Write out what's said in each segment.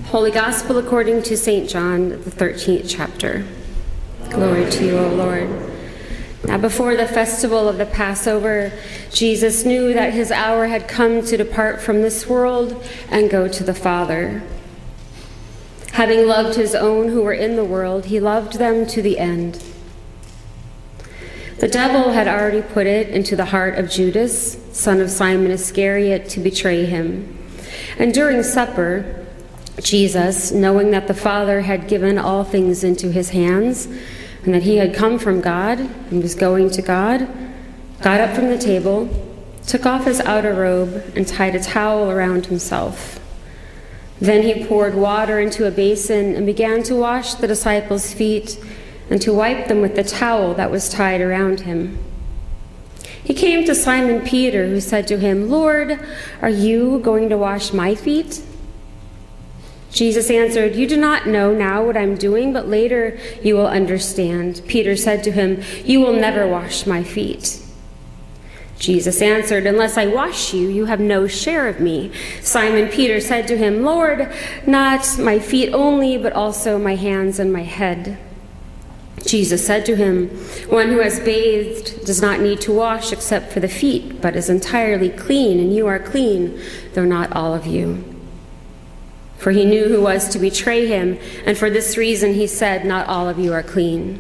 Holy Gospel according to St. John, the 13th chapter. Glory to you, O Lord. Now before the festival of the Passover, Jesus knew that his hour had come to depart from this world and go to the Father. Having loved his own who were in the world, he loved them to the end. The devil had already put it into the heart of Judas, son of Simon Iscariot, to betray him. And during supper, Jesus, knowing that the Father had given all things into his hands, and that he had come from God and was going to God, got up from the table, took off his outer robe, and tied a towel around himself. Then he poured water into a basin and began to wash the disciples' feet and to wipe them with the towel that was tied around him. He came to Simon Peter, who said to him, "Lord, are you going to wash my feet?" Jesus answered, "You do not know now what I'm doing, but later you will understand." Peter said to him, "You will never wash my feet." Jesus answered, "Unless I wash you, you have no share of me." Simon Peter said to him, "Lord, not my feet only, but also my hands and my head." Jesus said to him, "One who has bathed does not need to wash except for the feet, but is entirely clean, and you are clean, though not all of you." For he knew who was to betray him, and for this reason he said, "Not all of you are clean."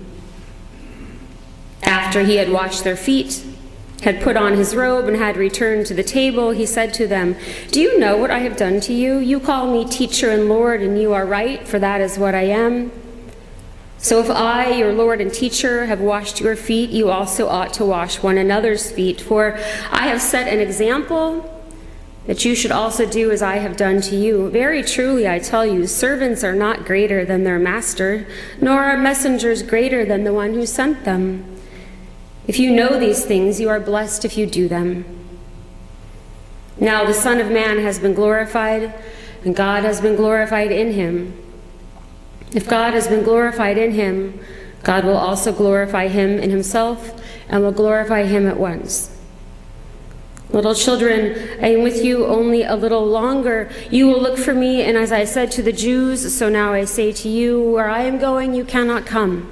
After he had washed their feet, had put on his robe, and had returned to the table, he said to them, "Do you know what I have done to you? You call me teacher and Lord, and you are right, for that is what I am. So if I, your Lord and teacher, have washed your feet, you also ought to wash one another's feet. For I have set an example that you should also do as I have done to you. Very truly I tell you, servants are not greater than their master, nor are messengers greater than the one who sent them. If you know these things, you are blessed if you do them. Now the Son of Man has been glorified, and God has been glorified in him. If God has been glorified in him, God will also glorify him in himself, and will glorify him at once. Little children, I am with you only a little longer. You will look for me, and as I said to the Jews, so now I say to you, where I am going, you cannot come.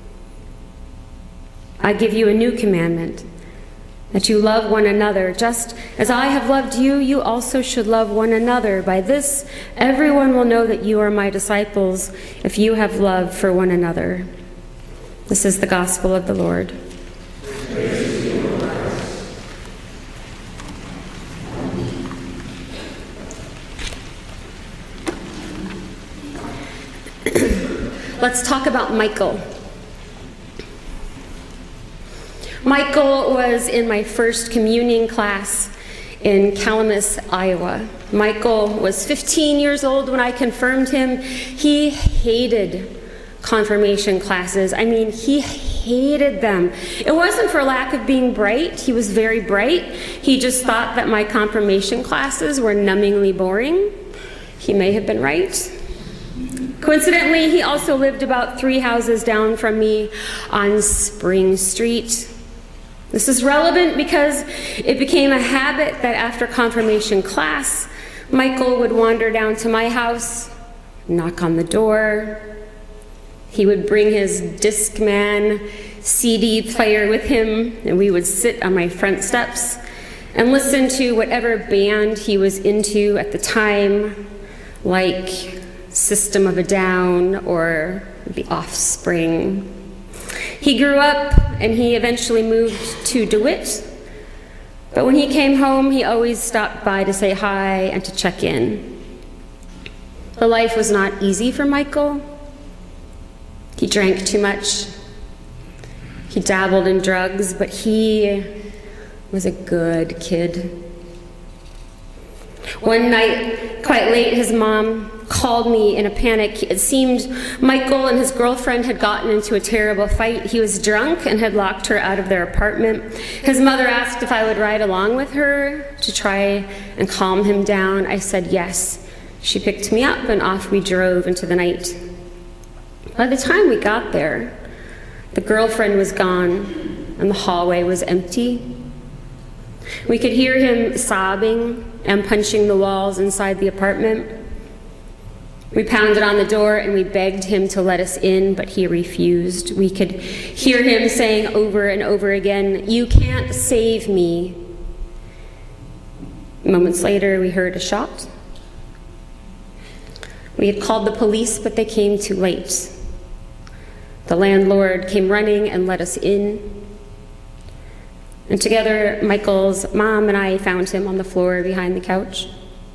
I give you a new commandment, that you love one another. Just as I have loved you, you also should love one another. By this, everyone will know that you are my disciples, if you have love for one another." This is the gospel of the Lord. Let's talk about Michael. Michael was in my first communion class in Calamus, Iowa. Michael was 15 years old when I confirmed him. He hated confirmation classes. I mean, he hated them. It wasn't for lack of being bright. He was very bright. He just thought that my confirmation classes were numbingly boring. He may have been right. Coincidentally, he also lived about 3 houses down from me on Spring Street. This is relevant because it became a habit that after confirmation class, Michael would wander down to my house, knock on the door. He would bring his Discman CD player with him, and we would sit on my front steps and listen to whatever band he was into at the time, like System of a Down or The Offspring. He grew up and he eventually moved to DeWitt, but when he came home, he always stopped by to say hi and to check in. The life was not easy for Michael. He drank too much. He dabbled in drugs, but he was a good kid. One night, quite late, his mom called me in a panic. It seemed Michael and his girlfriend had gotten into a terrible fight. He was drunk and had locked her out of their apartment. His mother asked if I would ride along with her to try and calm him down. I said yes. She picked me up and off we drove into the night. By the time we got there, the girlfriend was gone and the hallway was empty. We could hear him sobbing and punching the walls inside the apartment. We pounded on the door and we begged him to let us in, but he refused. We could hear him saying over and over again, "You can't save me." Moments later, we heard a shot. We had called the police, but they came too late. The landlord came running and let us in. And together, Michael's mom and I found him on the floor behind the couch.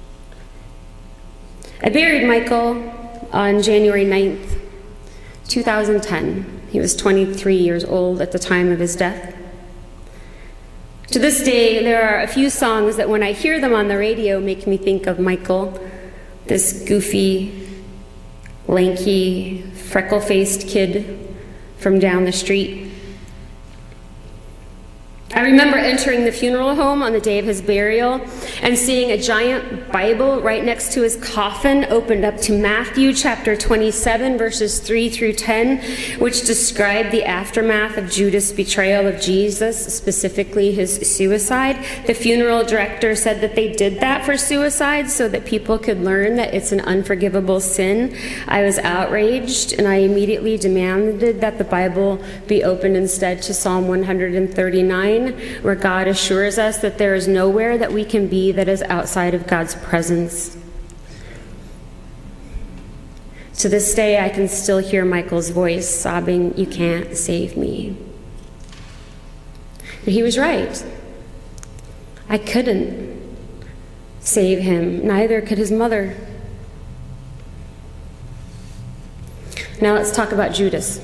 I buried Michael on January 9th, 2010. He was 23 years old at the time of his death. To this day, there are a few songs that when I hear them on the radio make me think of Michael, this goofy, lanky, freckle-faced kid from down the street. I remember entering the funeral home on the day of his burial and seeing a giant Bible right next to his coffin opened up to Matthew chapter 27, verses 3 through 10, which describe the aftermath of Judas' betrayal of Jesus, specifically his suicide. The funeral director said that they did that for suicide so that people could learn that it's an unforgivable sin. I was outraged, and I immediately demanded that the Bible be opened instead to Psalm 139. Where God assures us that there is nowhere that we can be that is outside of God's presence. To this day, I can still hear Michael's voice sobbing, "You can't save me." But he was right. I couldn't save him. Neither could his mother. Now let's talk about Judas.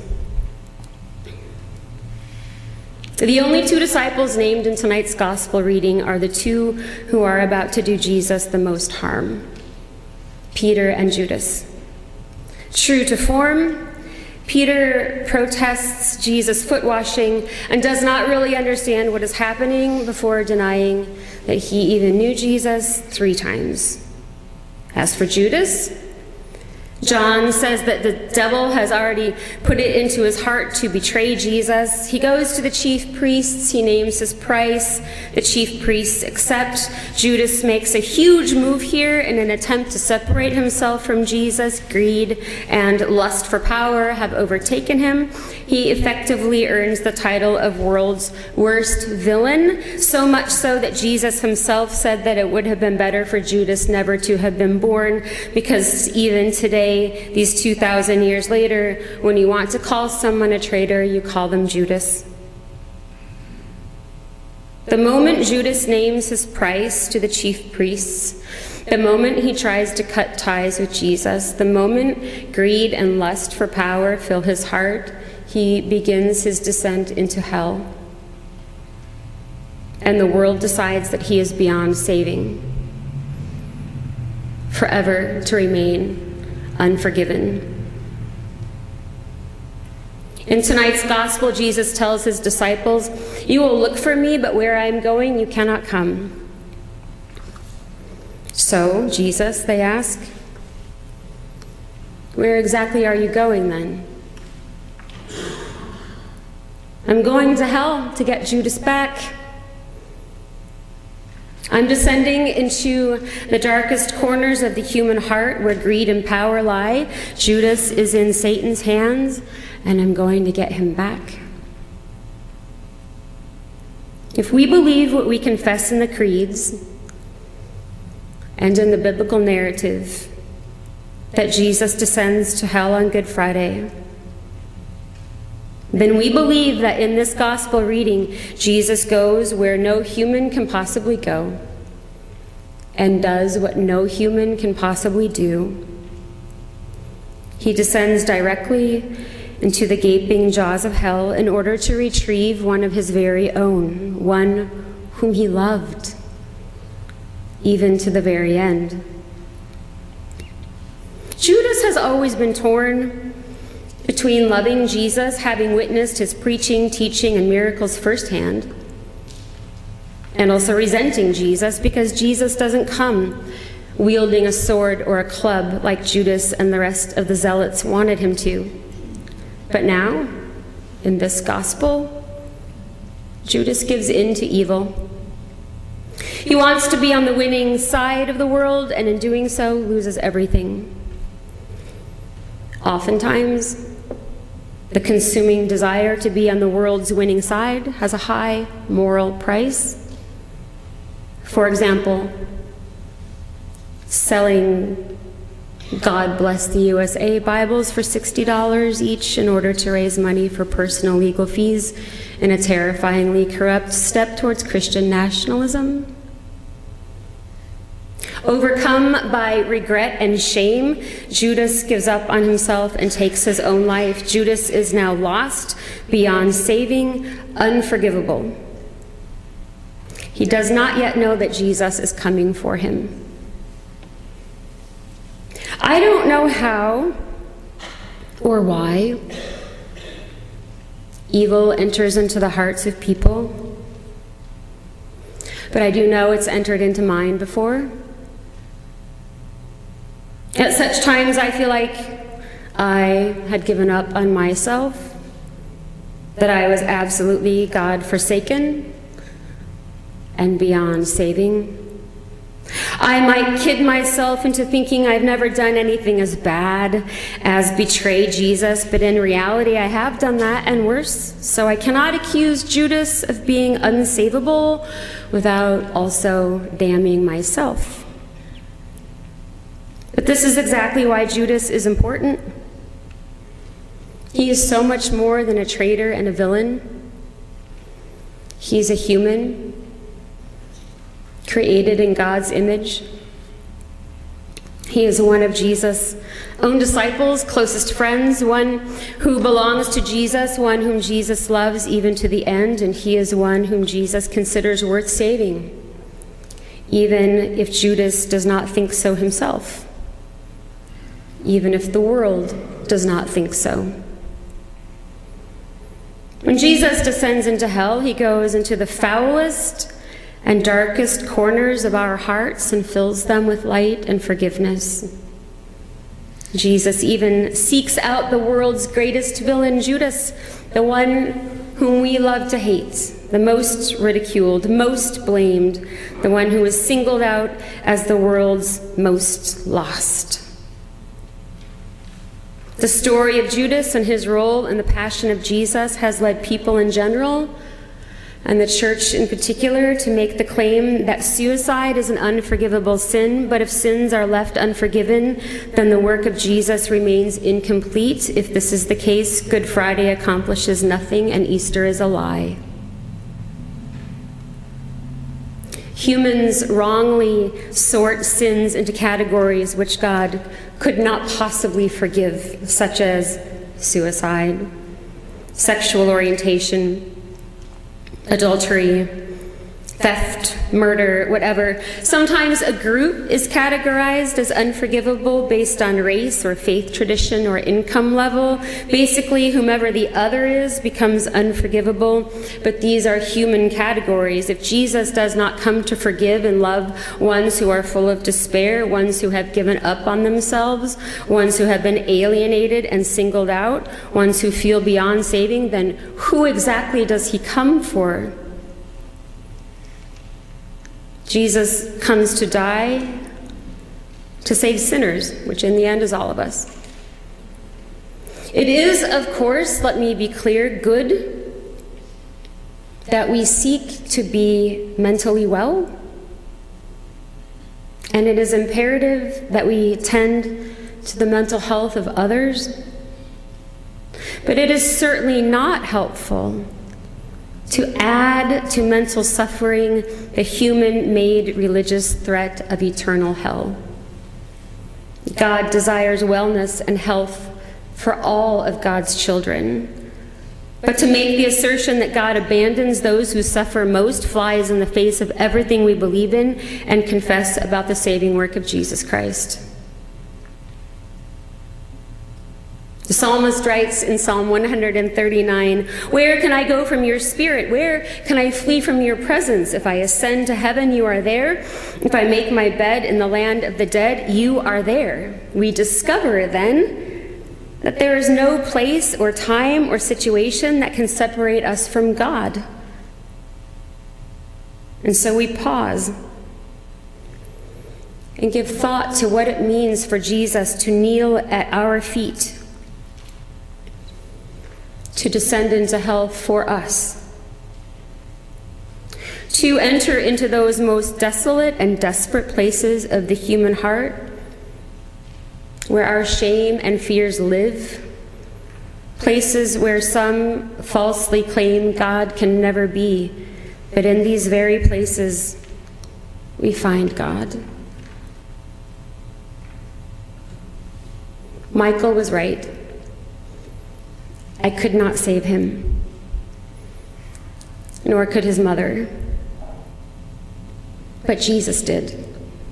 The only two disciples named in tonight's gospel reading are the two who are about to do Jesus the most harm, Peter and Judas. True to form, Peter protests Jesus' foot washing and does not really understand what is happening before denying that he even knew Jesus 3 times. As for Judas, John says that the devil has already put it into his heart to betray Jesus. He goes to the chief priests. He names his price. The chief priests accept. Judas makes a huge move here in an attempt to separate himself from Jesus. Greed and lust for power have overtaken him. He effectively earns the title of world's worst villain, so much so that Jesus himself said that it would have been better for Judas never to have been born, because even today, these 2,000 years later, when you want to call someone a traitor, you call them Judas. The moment Judas names his price to the chief priests, the moment he tries to cut ties with Jesus, the moment greed and lust for power fill his heart, he begins his descent into hell. And the world decides that he is beyond saving, forever to remain unforgiven. In tonight's gospel, Jesus tells his disciples, "You will look for me, but where I am going, you cannot come." "So, Jesus," they ask, "where exactly are you going then?" "I'm going to hell to get Judas back. I'm descending into the darkest corners of the human heart where greed and power lie. Judas is in Satan's hands, and I'm going to get him back." If we believe what we confess in the creeds and in the biblical narrative, that Jesus descends to hell on Good Friday, then we believe that in this gospel reading, Jesus goes where no human can possibly go and does what no human can possibly do. He descends directly into the gaping jaws of hell in order to retrieve one of his very own, one whom he loved, even to the very end. Judas has always been torn between loving Jesus, having witnessed his preaching, teaching, and miracles firsthand, and also resenting Jesus because Jesus doesn't come wielding a sword or a club like Judas and the rest of the zealots wanted him to. But now, in this gospel, Judas gives in to evil. He wants to be on the winning side of the world, and in doing so, loses everything. Oftentimes, the consuming desire to be on the world's winning side has a high moral price. For example, selling God Bless the USA Bibles for $60 each in order to raise money for personal legal fees in a terrifyingly corrupt step towards Christian nationalism. Overcome by regret and shame, Judas gives up on himself and takes his own life. Judas is now lost, beyond saving, unforgivable. He does not yet know that Jesus is coming for him. I don't know how or why evil enters into the hearts of people, but I do know it's entered into mine before. At such times, I feel like I had given up on myself, that I was absolutely God-forsaken and beyond saving. I might kid myself into thinking I've never done anything as bad as betray Jesus, but in reality, I have done that and worse. So I cannot accuse Judas of being unsavable without also damning myself. But this is exactly why Judas is important. He is so much more than a traitor and a villain. He's a human, created in God's image. He is one of Jesus' own disciples, closest friends, one who belongs to Jesus, one whom Jesus loves even to the end, and he is one whom Jesus considers worth saving, even if Judas does not think so himself, even if the world does not think so. When Jesus descends into hell, he goes into the foulest and darkest corners of our hearts and fills them with light and forgiveness. Jesus even seeks out the world's greatest villain, Judas, the one whom we love to hate, the most ridiculed, most blamed, the one who is singled out as the world's most lost. The story of Judas and his role in the passion of Jesus has led people in general, and the church in particular, to make the claim that suicide is an unforgivable sin, but if sins are left unforgiven, then the work of Jesus remains incomplete. If this is the case, Good Friday accomplishes nothing and Easter is a lie. Humans wrongly sort sins into categories which God could not possibly forgive, such as suicide, sexual orientation, adultery, theft, murder, whatever. Sometimes a group is categorized as unforgivable based on race or faith tradition or income level. Basically, whomever the other is becomes unforgivable, but these are human categories. If Jesus does not come to forgive and love ones who are full of despair, ones who have given up on themselves, ones who have been alienated and singled out, ones who feel beyond saving, then who exactly does he come for? Jesus comes to die to save sinners, which in the end is all of us. It is, of course, let me be clear, good that we seek to be mentally well, and it is imperative that we tend to the mental health of others, but it is certainly not helpful to add to mental suffering the human-made religious threat of eternal hell. God desires wellness and health for all of God's children. But to make the assertion that God abandons those who suffer most flies in the face of everything we believe in and confess about the saving work of Jesus Christ. The psalmist writes in Psalm 139, "Where can I go from your spirit? Where can I flee from your presence? If I ascend to heaven, you are there. If I make my bed in the land of the dead, you are there." We discover then that there is no place or time or situation that can separate us from God. And so we pause and give thought to what it means for Jesus to kneel at our feet to descend into hell for us, to enter into those most desolate and desperate places of the human heart, where our shame and fears live, places where some falsely claim God can never be, but in these very places we find God. Michael was right. I could not save him, nor could his mother, but Jesus did.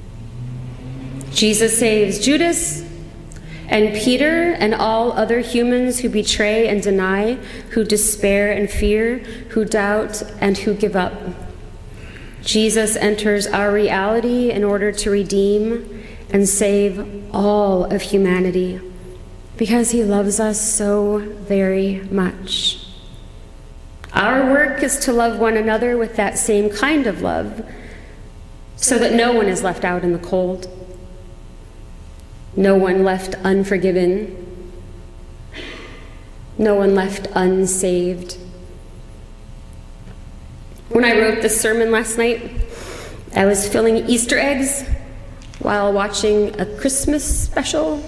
Jesus saves Judas and Peter and all other humans who betray and deny, who despair and fear, who doubt and who give up. Jesus enters our reality in order to redeem and save all of humanity, because he loves us so very much. Our work is to love one another with that same kind of love, so that no one is left out in the cold, no one left unforgiven, no one left unsaved. When I wrote this sermon last night, I was filling Easter eggs while watching a Christmas special.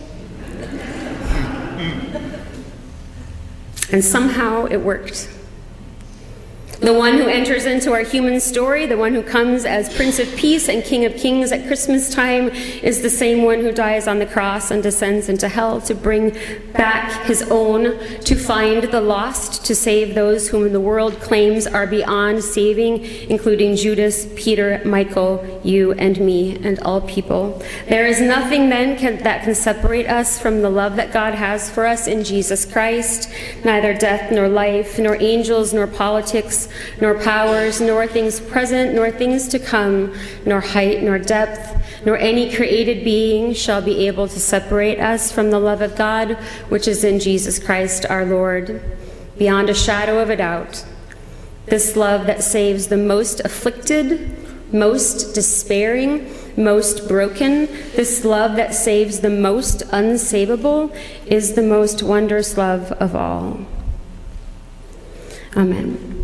And somehow it worked. The one who enters into our human story, the one who comes as Prince of Peace and King of Kings at Christmas time, is the same one who dies on the cross and descends into hell to bring back his own, to find the lost, to save those whom the world claims are beyond saving, including Judas, Peter, Michael, you and me, and all people. There is nothing then that can separate us from the love that God has for us in Jesus Christ. Neither death nor life, nor angels nor politics, nor powers, nor things present, nor things to come, nor height, nor depth, nor any created being shall be able to separate us from the love of God, which is in Jesus Christ our Lord, beyond a shadow of a doubt. This love that saves the most afflicted, most despairing, most broken, this love that saves the most unsavable, is the most wondrous love of all. Amen.